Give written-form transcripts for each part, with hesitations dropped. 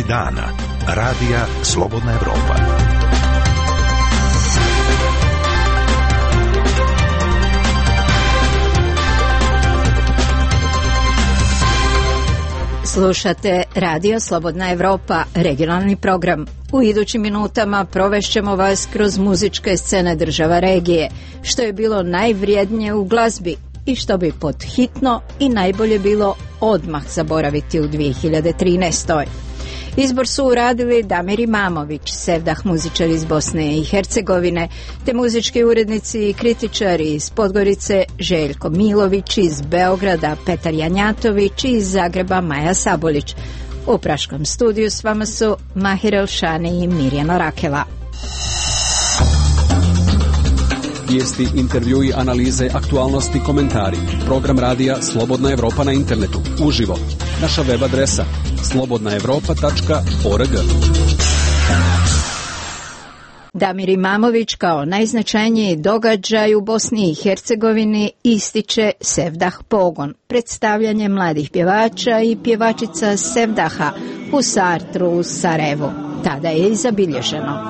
Glasi dana. Radija Slobodna Evropa. Slušate Radio Slobodna Evropa, regionalni program. U idućim minutama provešćemo vas kroz muzičke scene država regije, što je bilo najvrijednije u glazbi i što bi podhitno i najbolje bilo odmah zaboraviti u 2013. Izbor su uradili Damir Imamović, Sevdah muzičar iz Bosne i Hercegovine, te muzički urednici i kritičari iz Podgorice Željko Milović, iz Beograda Petar Janjatović i iz Zagreba Maja Sabolić. U praškom studiju s vama su Mahir Elšani i Mirjana Rakela. Vijesti, intervjui, analize, aktualnosti, komentari. Program radija Slobodna Evropa na internetu, uživo. Naša web adresa slobodnaevropa.org. Damir Imamović kao najznačajniji događaj u Bosni i Hercegovini ističe Sevdah pogon, predstavljanje mladih pjevača i pjevačica Sevdaha u Sartru u Sarajevu. Tada je i zabilježeno.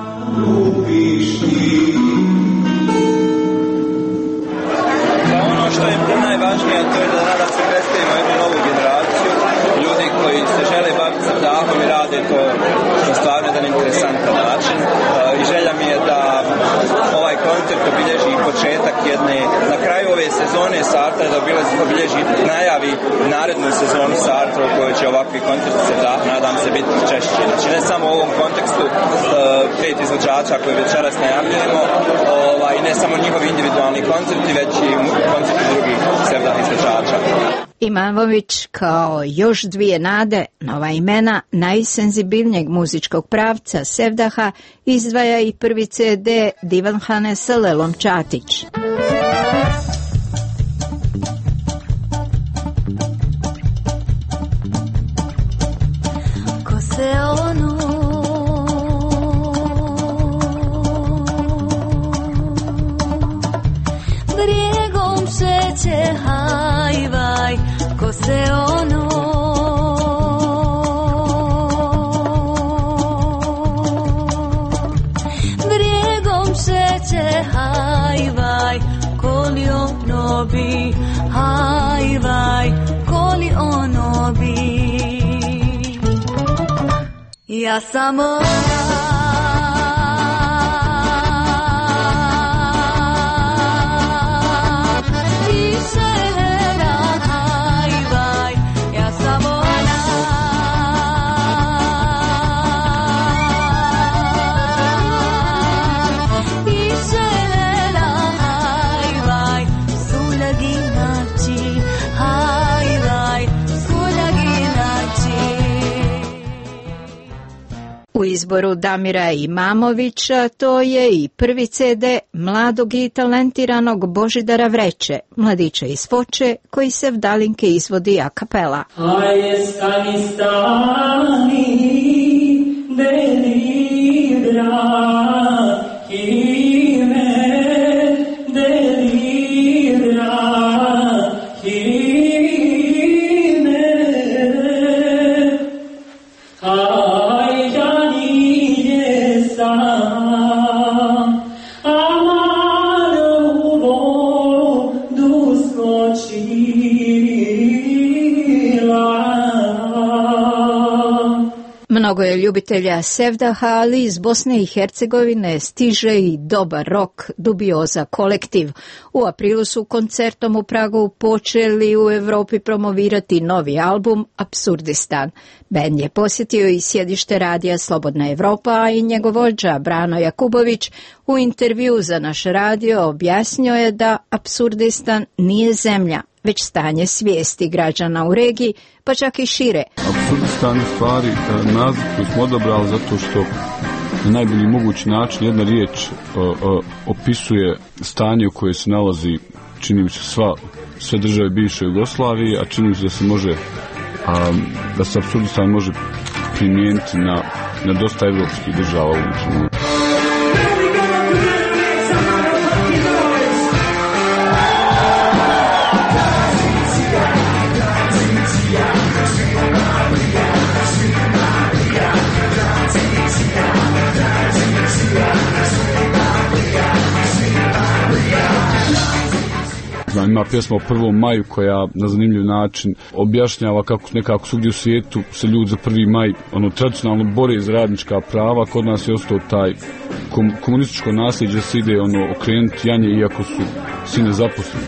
Ono što je najvažnije, to je da nadam se predstavimo jednu novu generaciju ljudi koji se žele baviti Sevdahom i rade to na stvarno jedan interesantan način. I želja mi je da ovaj koncert obilježi početak jedne, na kraju ove sezone Sartra, da obilježi najavi narednu sezonu Sartra u kojoj će ovakvi koncerti Sevdah, nadam se, biti češće. Znači ne samo u ovom kontekstu 5 izvođača koje večeras najavljujemo, i ne samo njihovi individualni koncerti, već i koncerti drugih Sevdah izvođača. Imamović kao još dvije nade, nova imena najsenzibilnijeg muzičkog pravca Sevdaha, izdvaja i prvi CD Divanhane sa Lelom Čatić. Ko se ono brijegom šeće hajvaj, ko se ono brijegom šeće hajvaj, koli ono bi hajvaj, koli ono bi. Ja samo U izboru Damira Imamovića to je i prvi CD mladog i talentiranog Božidara Vreće, mladića iz Foče, koji se vdalinke izvodi a kapela. Ajde stani, stani, delibra, ime, delibra, ime, Mnogo je ljubitelja Sevdaha, ali iz Bosne i Hercegovine stiže i dobar rok Dubioza kolektiv. U aprilu su koncertom u Pragu počeli u Evropi promovirati novi album Apsurdistan. Bend je posjetio i sjedište radija Slobodna Evropa, a i njegov vođa Brano Jakubović u intervju za naš radio objasnio je da Apsurdistan nije zemlja, već stanje svijesti građana u regiji, pa čak i šire. Apsurdistan je stvari naziv koji smo odabrali zato što na najbolji mogući način jedna riječ opisuje stanje u koje se nalazi, čini mi se, sve države bivše Jugoslavije, a čini mi se da se može da se Apsurdistan može primijeniti na dosta evropskih država u trenutku. ima pjesma o 1. maju koja na zanimljiv način objašnjava kako nekako svugdje u svijetu se ljudi za 1. maj tradicionalno bore za radnička prava. Kod nas je ostao taj komunističko nasljeđe se ide okrenuti janje iako su svi nezaposleni.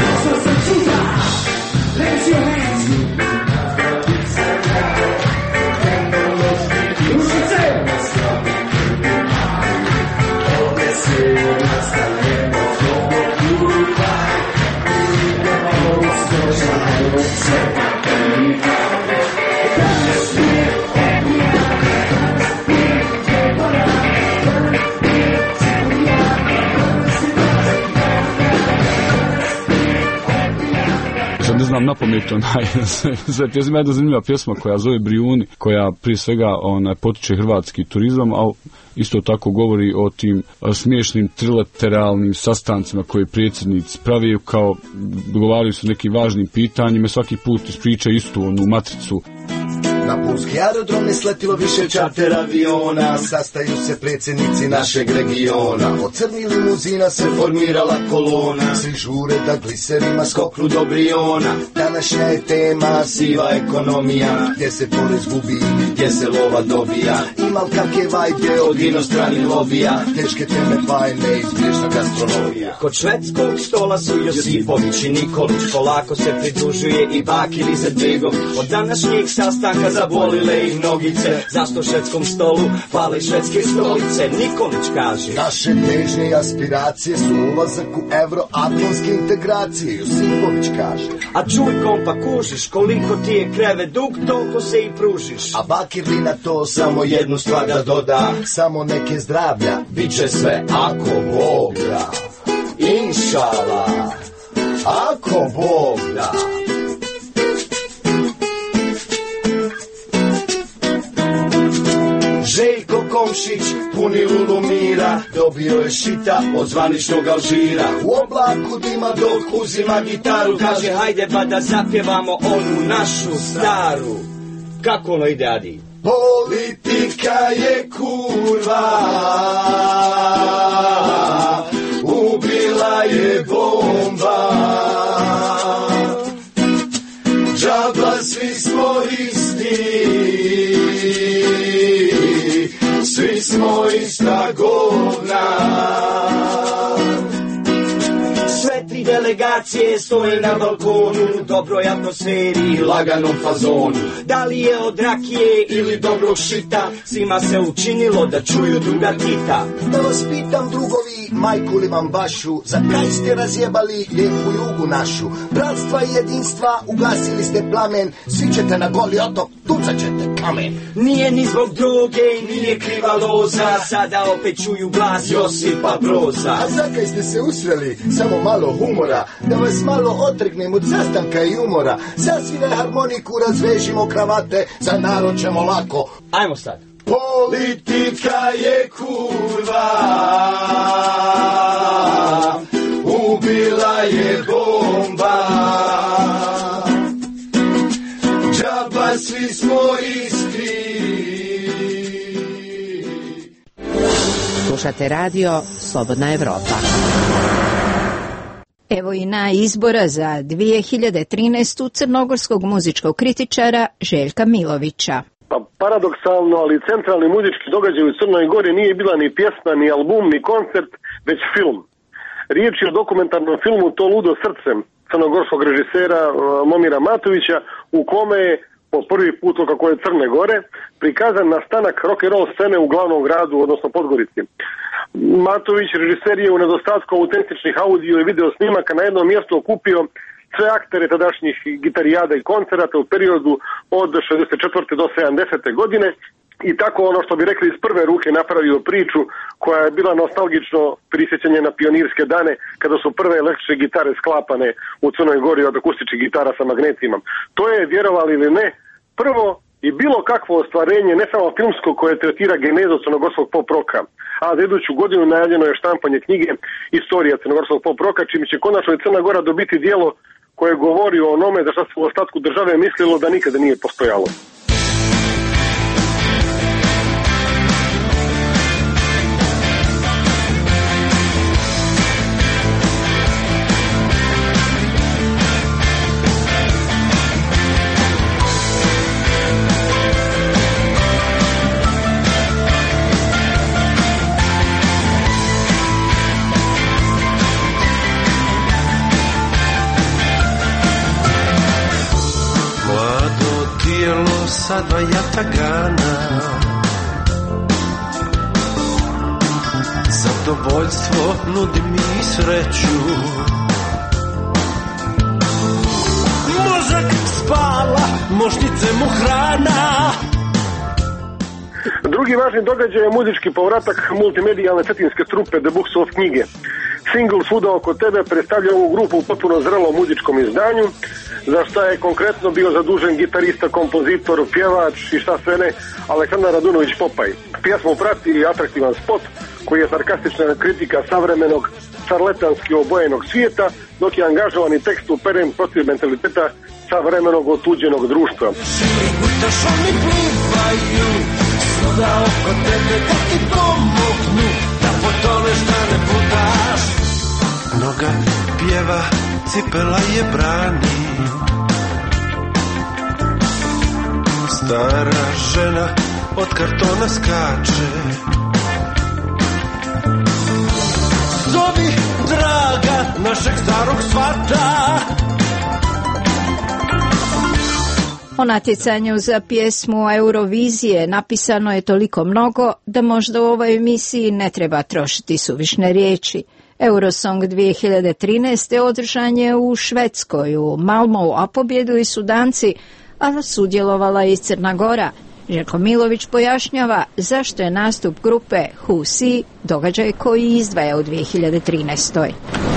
Ne znam napamet sve pjesme. Jedna zanimljiva pjesma koja zove Brijuni, koja prije svega potiče hrvatski turizam, ali isto tako govori o tim smiješnim trilateralnim sastancima koje predsjednici pravi, kao dogovaraju se nekim važnim pitanjima, svaki put ispriča istu onu matricu. Na pulski aerodrom je sletilo više čarter aviona, sastaju se predsjednici našeg regiona. Od crnih limuzina se formirala kolona, svi žure da gliserima skoknu do Briona. Današnja je tema siva ekonomija, gdje se porez gubi, gdje se lova dobija. Imal kakve vajbe od inostranih lobija, teške teme bajne, izbježna gastronomija. Kod švedskog stola su Josipović i Nikolić, polako se pridružuje i Bakir Izetbegović. Od današnjeg sastanka zabolile ih nogice, zašto švedskom stolu fale švedske stolice. Nikolić kaže: naše težnje i aspiracije su ulazak u euroatlantske integracije. Josipović kaže: a čuj kompa, kužiš, koliko ti je krevet dug, toliko se i pružiš. A Bakir li na to samo jednu stvar da doda: samo neke zdravlja, bit će sve ako Bog da. Inšala, ako Bog da. Željko Komšić, puni Lulumira, dobio je šita od zvaničnog Alžira. U oblaku dima dok uzima gitaru, kaže: hajde pa da zapjevamo onu našu staru. Kako ono ide, Adi? Politika je kurva, ubila je bomba, džaba svi smo isti, svi smo ista govna. Sve tri delegacije stoje na balkonu, dobroj atmosferi i laganom fazonu. Da li je od rakije ili dobrog šita, svima se učinilo da čuju druga Tita. Da vas pitam, drugovi, majku li vam bašu, za kaj ste razjebali lijepu jugu našu? Bratstva i jedinstva, ugasili ste plamen, svi ćete na goli otok, tucat ćete kamen. Nije ni zbog droge i nije kriva loza, sada opet čuju glas Josipa Broza. A zakaj ste se usreli? Samo malo humora, da vas malo otrgnem od sastanka i umora. Zasvire harmoniku, razvežimo kravate, za narod ćemo lako. Ajmo sad. Politika je kurva, ubila je bomba, džaba svi smo isti. Slušate radio Slobodna Evropa. Evo i na izbora za 2013. crnogorskog muzičkog kritičara Željka Milovića. Pa paradoksalno, ali centralni muzički događaj u Crnoj Gori nije bila ni pjesma, ni album, ni koncert, već film. Riječ je o dokumentarnom filmu To ludo srce crnogorskog režisera Momira Matovića, u kome je po prvi put kako je Crne Gore prikazan nastanak rock and roll scene u glavnom gradu, odnosno Podgorici. Matović, režiser, je u nedostatku autentičnih audio i video snimaka na jednom mjestu okupio sve aktere tadašnjih gitarijada i koncerata u periodu od 64. do 70. godine i tako, ono što bi rekli, iz prve ruke napravio priču koja je bila nostalgično prisjećanje na pionirske dane kada su prve električne gitare sklapane u Crnoj Gori od akustičnih gitara sa magnetima. To je, vjerovali ili ne, prvo i bilo kakvo ostvarenje, ne samo filmsko, koje tretira genezu crnogorskog pop roka, a za iduću godinu najavljeno je štampanje knjige Istorija crnogorskog pop roka, čim će konačno i Crna Gora dobiti dijelo koje govori o onome za što se u ostatku države mislilo da nikada nije postojalo. sa dva jatagana. Zadovoljstvo nudi mi sreću. Mozak spava, mošnice mu hrana. Drugi važni događaj je muzički povratak multimedijalne cetinske trupe The Books of knjige. Single Svuda oko tebe predstavlja ovu grupu u potpuno zrelom muzičkom izdanju, za šta je konkretno bio zadužen gitarista, kompozitor, pjevač i šta sve ne, Aleksandar Radunović Popaj. Pjesmu prati atraktivan spot koji je sarkastična kritika savremenog šarletanski obojenog svijeta, dok je angažovani tekst uperen protiv mentaliteta savremenog otuđenog društva. Svuda oko tebe da ti pomognu, da potoneš da ne putaš. Noga pjeva, cipela je brani. Stara žena od kartona skače. Zovi draga našeg starog svata. O natjecanju za pjesmu Eurovizije napisano je toliko mnogo da možda u ovoj emisiji ne treba trošiti suvišne riječi. Eurosong 2013. održan je u Švedskoj, u Malmou, a pobjedu su Danci, a sudjelovala i Crna Gora. Željko Milović pojašnjava zašto je nastup grupe Who See događaj koji izdvaja u 2013.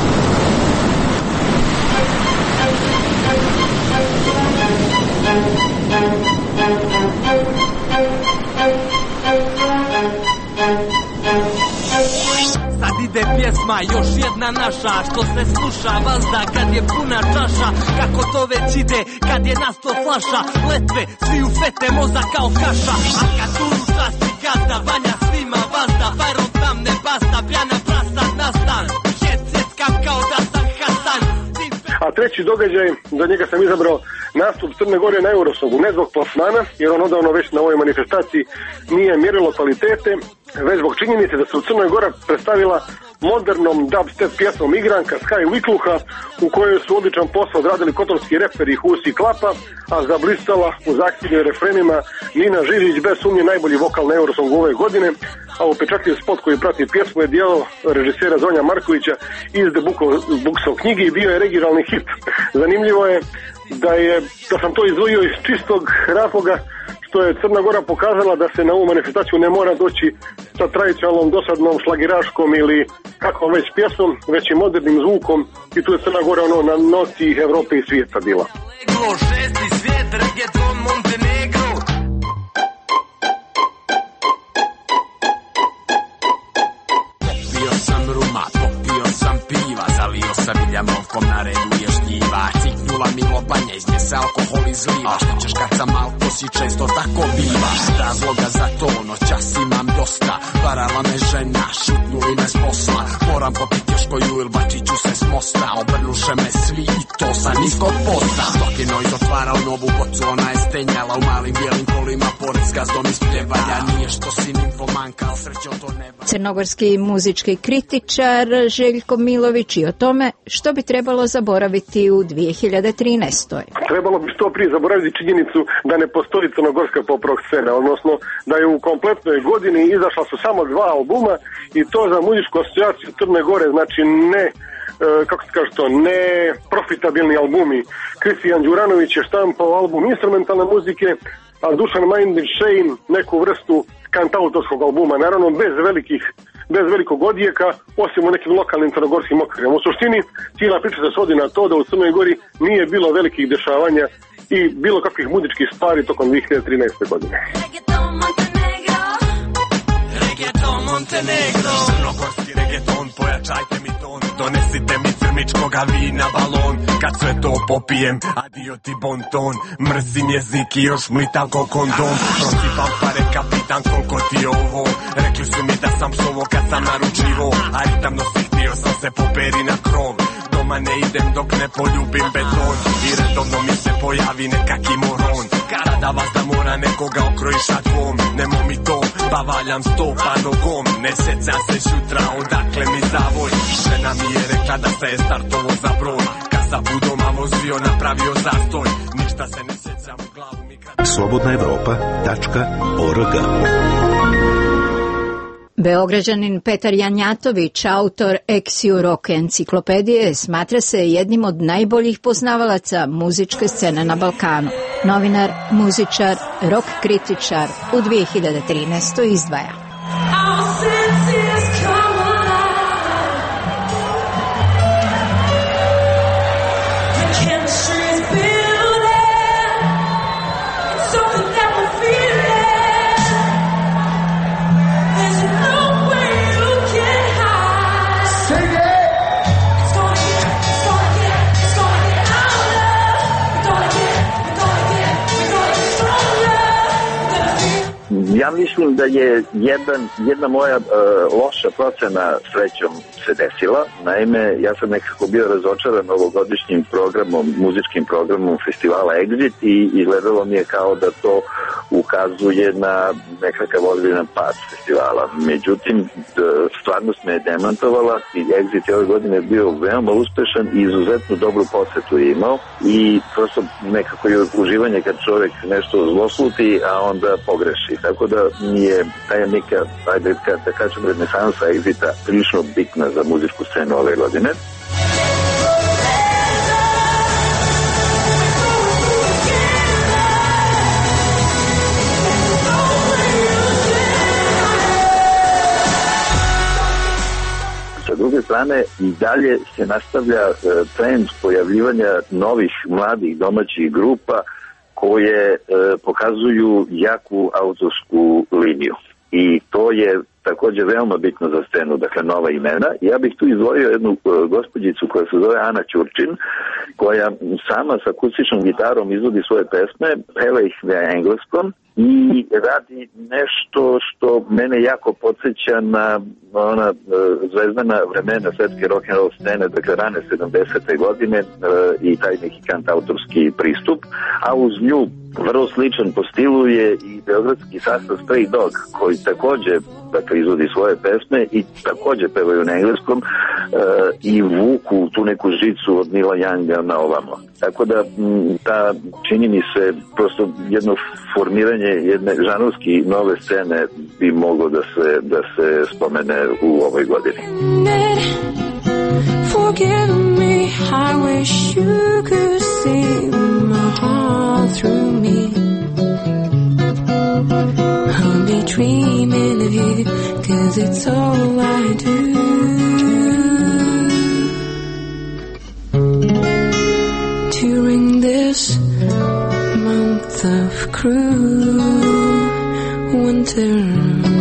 Sad ide pjesma, još jedna naša, što se sluša vazda kad je puna čaša. Kako to već ide, kad je nas to flaša, letve, svi u fete, moza kao kaša. A kad turu časti gazda, vanja svima vazda, fajrom tam ne basta, pjana prasta nastan. Hec kao da sam Hasan. A treći događaj, za njega sam izabrao nastup Crne Gore na Eurosongu, ne zbog plasmana, jer on odavno već na ovoj manifestaciji nije mjerilo kvalitete, već zbog činjenice da se u Crnoj Gora predstavila modernom dubstep pjesmom Igranka Sky Wikluha, u kojoj su odličan posao odradili kotorski reperi Husi Klapa, a zablistala u zahtjevnim refrenima Nina Žirić, bez sumnje najbolji vokal na Eurosongu ove godine, a upečatljiv spot koji prati pjesmu je dijelo režisera Zonja Markovića iz The Books of knjigi i bio je regionalni hit. Zanimljivo je da sam to izdvojio iz čistog razloga što je Crna Gora pokazala da se na ovu manifestaciju ne mora doći sa tradicionalnom dosadnom šlagiraškom ili kakvom već pjesmom, već i modernim zvukom, i tu je Crna Gora na noci Evrope i svijeta bila. Šesti svijet, reggaeton, Montenegro. Popio sam ruma, popio sam piva, zalio sam Iljanovkom, na redu je šljiva. Ciknula mi lobanja, iz nje se alkohol izliva. Što ćeš kad sam alko si često tako biva. Razloga za to, noćas imam dosta. Varala me žena, šutnuli me s posla. Moram popiti još koju il bačit ću se s mosta. Obrnuše me svi i to sa niskog posta. Dok je Noise otvarao novu bocu, ona je stenjala u malim bijelim kolima. Pored s gazdom ispljevanja, nije što si nimfomanka, al srećom to neba. Crnogorski muzički kritičar Željko Milović i o tome što bi trebalo zaboraviti u 2013. Trebalo bi što prije zaboraviti činjenicu da ne postoji crnogorska pop rock scena, odnosno da je u kompletnoj godini izašla su samo 2 albuma i to za muzičku asocijaciju Crne Gore, znači ne, kako se kaže to, ne profitabilni albumi. Kristijan Đuranović je štampao album instrumentalne muzike, a Dušan Minded Shane neku vrstu kantautorskog albuma, naravno bez velikog odjeka, osim u nekim lokalnim crnogorskim okvirima. U suštini, cijela priča se svodi na to da u Crnoj Gori nije bilo velikih dešavanja i bilo kakvih muzičkih stvari tokom 2013. godine. Montenegro, crnogorski reggaeton, pojačajte mi ton, donesite mi crmičkoga vina balon, kad sve to popijem, adio ti bonton, mrzim jezik i još mlitav ko kondom, protivam pare kapitan, koliko ti je ovo, rekli su mi da sam psovo kad sam naručivo, a ritam nosih htio sam se poperi na krov, doma ne idem dok ne poljubim beton, i redovno mi se pojavi nekaki moron, kada vas da mora nekoga okrojiš šatvom, nemo mi to, pa valjam stopa nogom, ne sjećam se šutra, odakle mi zavoj, žena mi je rekla da se je startovo za broj, kad sa budom, a vozio napravio zastoj. Ništa se ne sjećam u glavu mi kad... slobodnaevropa.org. Beograđanin Petar Janjatović, autor Exiu rock enciklopedije, smatra se jednim od najboljih poznavalaca muzičke scene na Balkanu. Novinar, muzičar, rock kritičar u 2013. izdvaja. Ja mislim da je jedna moja loša procena srećom se desila. Naime, ja sam nekako bio razočaran ovogodišnjim programom, muzičkim programom festivala Exit i izgledalo mi je kao da to ukazuje na nekakav ozbiljan pad festivala. Međutim, stvarnost me je demantovala i Exit je ove godine bio veoma uspešan i izuzetno dobru posetu je imao i prosto nekako je uživanje kad čovjek nešto zlosluti, a onda pogreši. Tako da mi je taj neka, da kažem, renesansa Exita prilično bitna za muzičku scenu ove godine. Sa druge strane, i dalje se nastavlja trend pojavljivanja novih mladih domaćih grupa koje pokazuju jaku autorsku liniju. I to je također veoma bitno za scenu, dakle nova imena. Ja bih tu izdvojio jednu gospođicu koja se zove Ana Ćurčin, koja sama sa akustičnom gitarom izvodi svoje pesme, peva ih na engleskom i radi nešto što mene jako podsjeća na ona zvezdana vremena svetske rock'n'roll scene, dakle rane 70. godine i taj neki kantautorski pristup, a uz nju vrlo sličan po stilu je i beogradski sastav Stray Dog, koji također izvodi svoje pesme i također pevaju na engleskom i vuku tu neku žicu od Neila Younga na ovamo. Tako da ta, čini mi se, prosto jedno formiranje jedne žanrovski nove scene bi moglo da se spomene u ovoj godini. Forgive me, I wish you could see my heart through me. I'll be dreaming of you, 'cause it's all I do. During this month of cruel winter,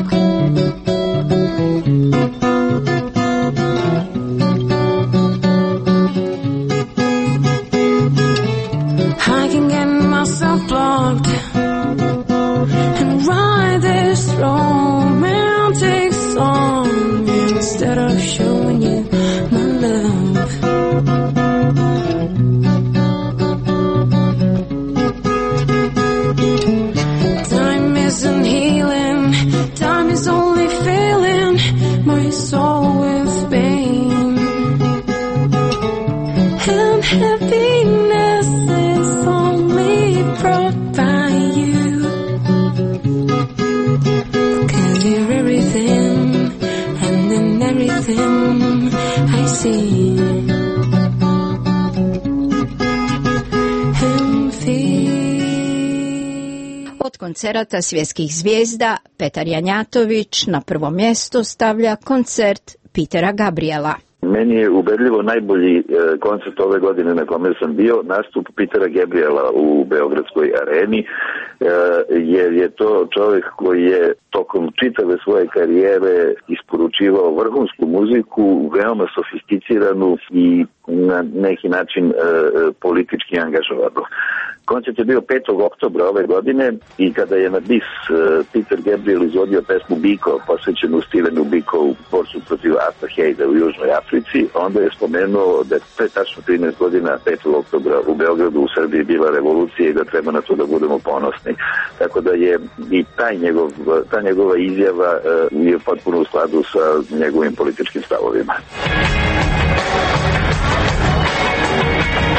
I can get myself blocked and write this romantic song instead of showing you my love. Time isn't healing, time is only filling my soul with pain, and happiness is only brought by you, 'cause you're everything, and in everything I see and feel. Od koncerata svjetskih zvijezda Petar Janjatović na prvo mjesto stavlja koncert Petera Gabriela. Meni je ubedljivo najbolji koncert ove godine na kome sam bio nastup Petera Gabriela u Beogradskoj areni, jer je to čovjek koji je tokom čitave svoje karijere isporučivao vrhunsku muziku, veoma sofisticiranu i na neki način politički angažovanu. Koncert je bio 5. oktobra ove godine i kada je na bis Peter Gabriel izvodio pesmu Biko, posvećenu Stevenu Biko u borcu protiv apartheida u Južnoj Africi, onda je spomenuo da je pre tačno 13 godina 5. oktobra u Beogradu u Srbiji bila revolucija i da treba na to da budemo ponosni. Tako da je i ta njegova izjava je potpuno u skladu sa njegovim političkim stavovima.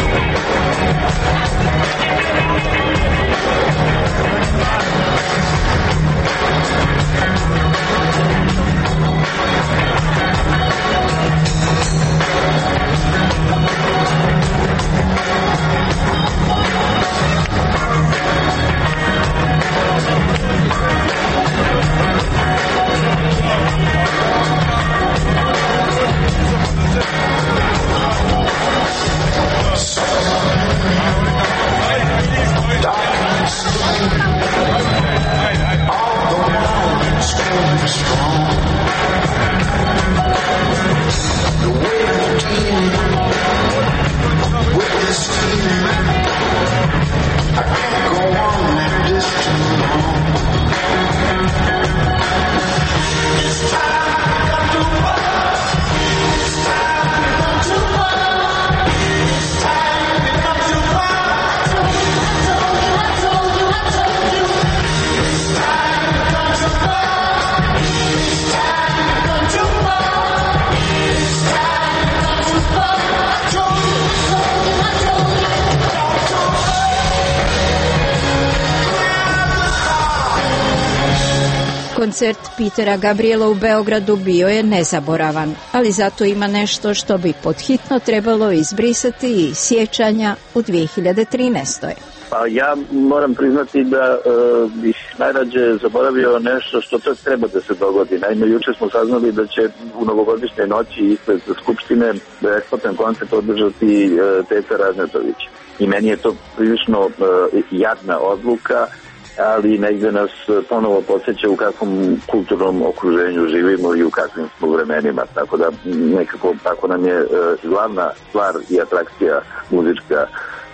Koncert Petera Gabriela u Beogradu bio je nezaboravan, ali zato ima nešto što bi podhitno trebalo izbrisati iz sjećanja u 2013. Pa ja moram priznati da bih najrađe zaboravio nešto što to treba da se dogodi. Naime, juče smo saznali da će u novogodišnjoj noći ispred Skupštine besplatan koncert održati Ceca Ražnatović. I meni je to prilično jadna odluka, ali negde nas ponovo podsjeća u kakvom kulturnom okruženju živimo i u kakvim smo vremenima. Tako da nekako, ako nam je glavna stvar i atrakcija muzička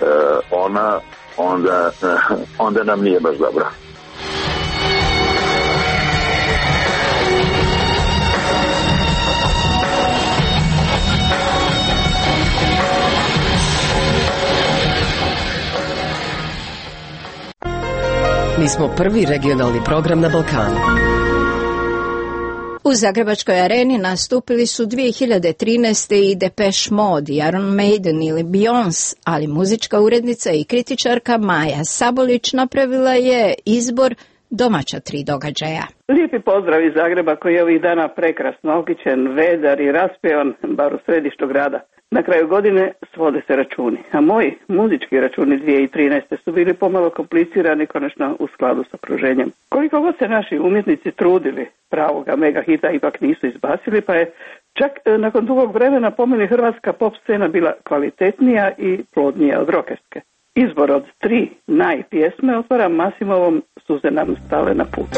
onda nam nije baš dobro. Mi smo prvi regionalni program na Balkanu. U Zagrebačkoj areni nastupili su 2013. i Depeche Mode, Iron Maiden ili Beyoncé, ali muzička urednica i kritičarka Maja Sabolić napravila je izbor domaća 3 događaja. Lijepi pozdrav iz Zagreba koji je ovih dana prekrasno okićen, vedar i raspevan, bar u središtu grada. Na kraju godine svode se računi, a moji muzički računi 2013. su bili pomalo komplicirani, konačno u skladu s okruženjem. Koliko god se naši umjetnici trudili, pravoga mega hita ipak nisu izbacili, pa je čak nakon dugog vremena po meni hrvatska pop scena bila kvalitetnija i plodnija od rokerske. Izbor od 3 najpjesme otvara Masimovom Suze nam stale na put.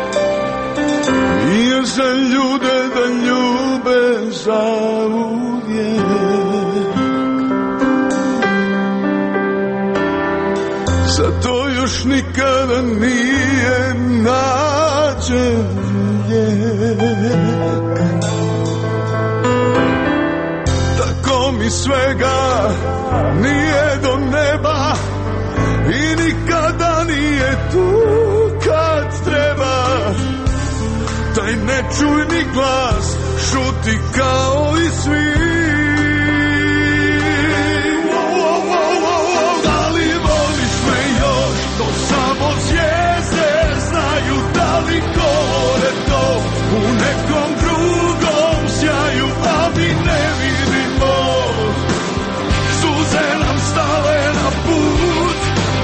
Jer se ljude da ljube zauvijek, zato još nikada nije nađen lijek. Tako mi svega nije do neba i nikada nije tu kad treba. Taj nečujni glas šuti kao i svi. Da li voliš me još, to samo zvijezde znaju. Da li gore to u nekom drugom sjaju, a mi ne vidimo. Suze nam stale na put.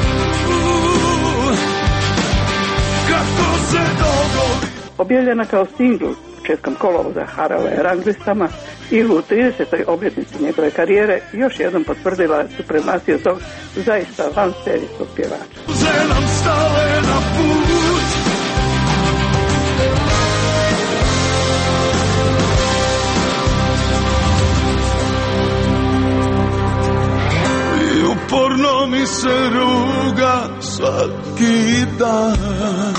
Kako se dogodi? Objavljena kao singl početkom kolovoza harala je ranglistama i u 30. obljetnici njegove karijere još jednom potvrdila supremaciju tog zaista vanserijskog pjevača. Nam stale na put. I uporno mi se ruga svaki dan.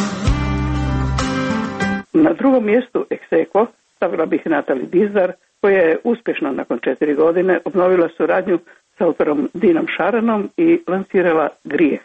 Na drugom mjestu ex aequo stavila bih Natali Dizar, koja je uspješno nakon 4 godine obnovila suradnju s autorom Dinom Šaranom i lansirala Grijeh.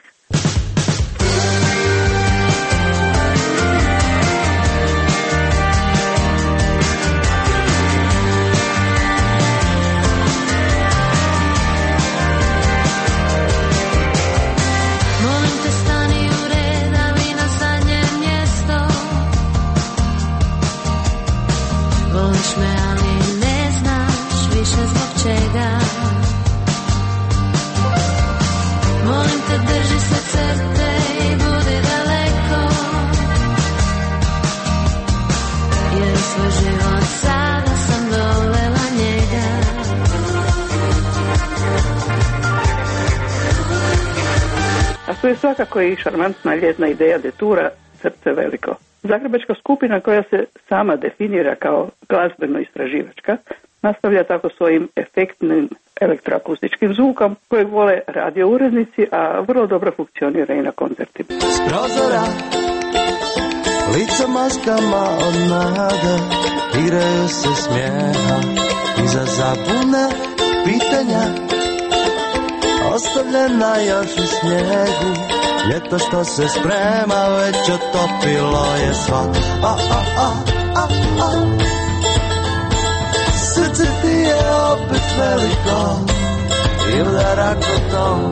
Tu je svakako i šarmantna ljetna ideja detura Srce veliko. Zagrebačka skupina koja se sama definira kao glazbeno-istraživačka nastavlja tako svojim efektnim elektroakustičkim zvukom kojeg vole radio urednici, a vrlo dobro funkcionira i na koncertima. S prozora lica maskama od nade igraju se smijeha, iza zabune pitanja ostavljena još u snijegu. Ljeto što se sprema već otopilo je sva. Srce ti je opet veliko i udara ko to.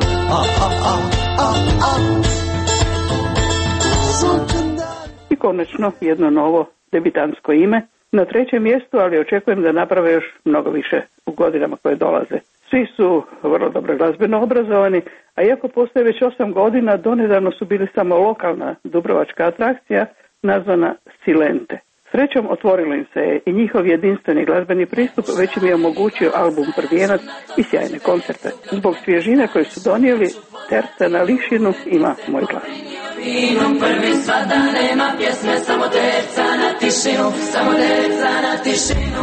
i konačno jedno novo debitansko ime. Na 3. mjestu, ali očekujem da naprave još mnogo više u godinama koje dolaze. Svi su vrlo dobro glazbeno obrazovani, a iako postoje već 8 godina, donedavno su bili samo lokalna dubrovačka atrakcija nazvana Silente. Srećom otvorilo im se i njihov jedinstveni glazbeni pristup već im je omogućio album Prvijenac i sjajne koncerte. Zbog svježine koju su donijeli, Terca na Lišinu ima moj glas. Vinom prvi svada nema pjesme, samo terca na tišinu, samo terca na tišinu.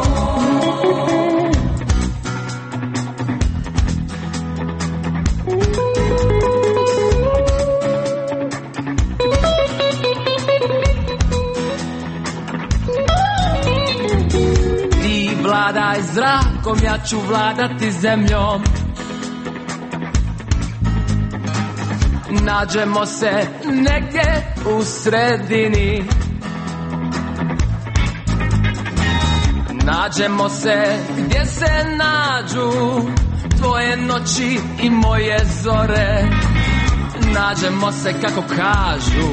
Ti vladaj zrakom, ja ću vladati zemljom. Nađemo se negdje u sredini. Nađemo se gdje se nađu tvoje noći i moje zore. Nađemo se kako kažu,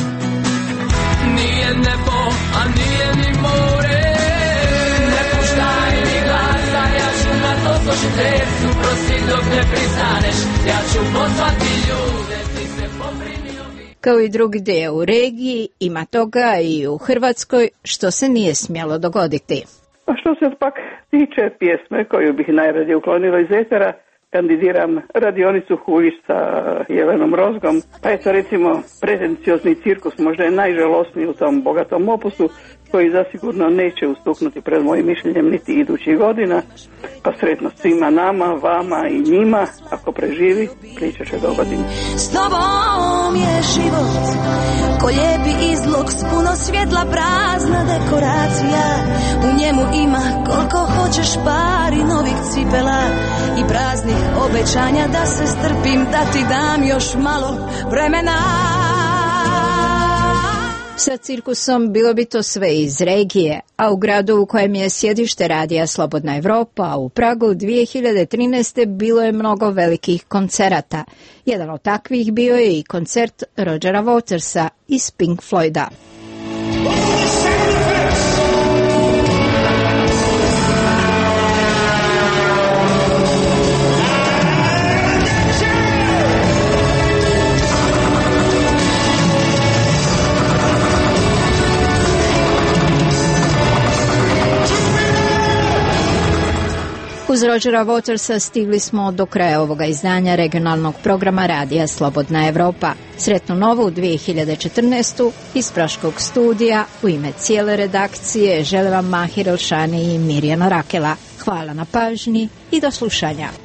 nije nebo, a nije ni more. Ne puštaj ni glasa, ja ću na to složiti tercu. Prosi dok ne pristaneš, ja ću pozvati ljude. Kao i drugdje u regiji, ima toga i u Hrvatskoj što se nije smjelo dogoditi. A što se pak tiče pjesme koju bih najradije uklonila iz etera, kandidiram radionicu Huljić sa Jelenom Rozgom. Pa eto recimo pretenciozni cirkus možda je najžalosniji u tom bogatom opusu koji zasigurno neće ustuknuti pred mojim mišljenjem niti idućih godina. Pa sretno svima nama, vama i njima, ako preživi, pričat će do godine. S tobom je život ko lijepi izlog s puno svjetla, prazna dekoracija. U njemu ima koliko hoćeš pari novih cipela i praznih obećanja da se strpim, da ti dam još malo vremena. Sa cirkusom bilo bi to sve iz regije, a u gradu u kojem je sjedište radija Slobodna Evropa, u Pragu 2013. bilo je mnogo velikih koncerata. Jedan od takvih bio je i koncert Rogera Watersa iz Pink Floyda. Uz Rogera Watersa stigli smo do kraja ovoga izdanja regionalnog programa radija Slobodna Evropa. Sretnu novu 2014. iz Praškog studija u ime cijele redakcije žele vam Mahir Elšani i Mirjana Rakela. Hvala na pažnji i do slušanja.